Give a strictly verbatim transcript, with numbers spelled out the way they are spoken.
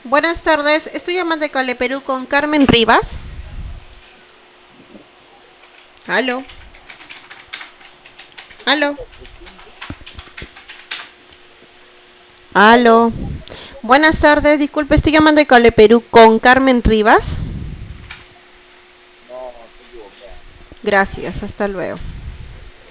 Buenas tardes, estoy llamando de Cable Perú con Carmen Rivas. Aló, aló, aló. Buenas tardes, disculpe, estoy llamando de Cable Perú con Carmen Rivas. No, está equivocado. Gracias, hasta luego.